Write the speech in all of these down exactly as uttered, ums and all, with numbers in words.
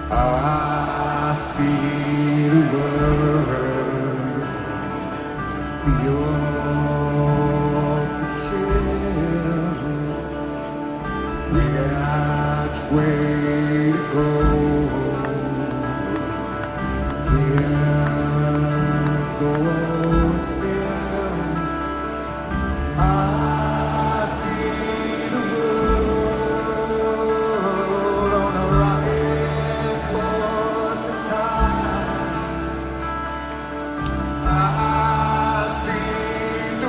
I see the world beyond the chill. Which way to go? Beyond the ocean, I see the world on a rocket course of time. I see the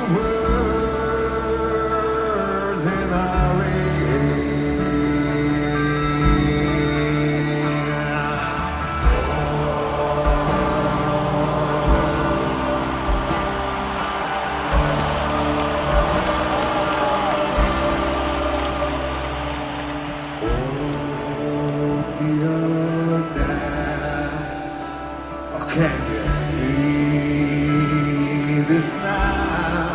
words in the can you see this now?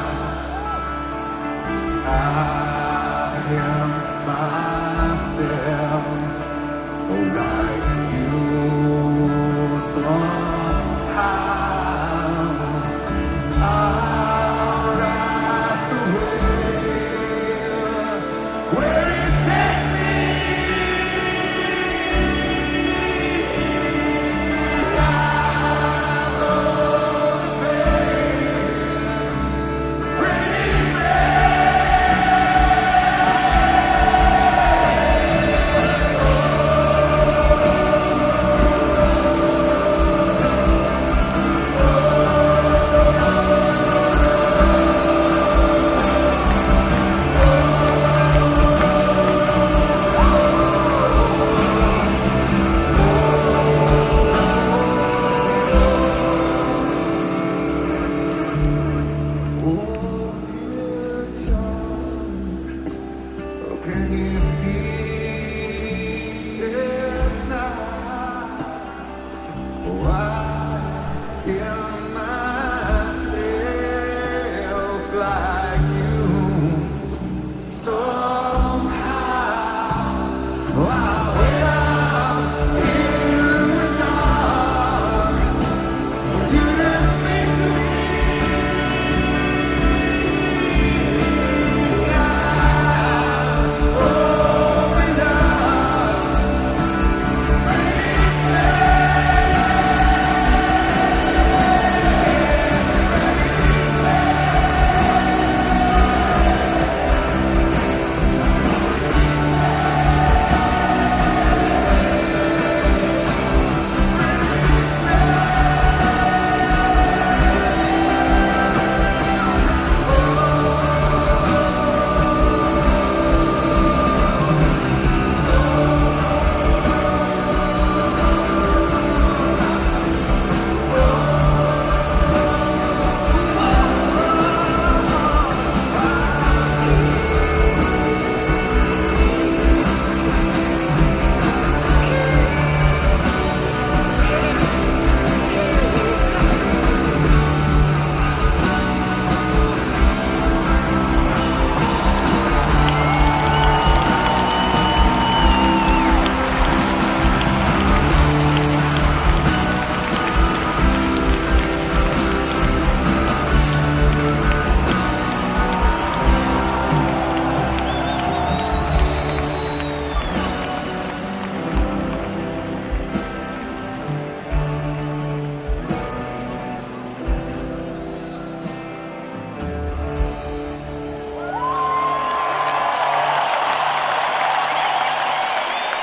I am myself, oh, like you somehow. I'll ride the wheel where it takes me. Can you see this now? Oh, I am myself like you somehow. Oh, I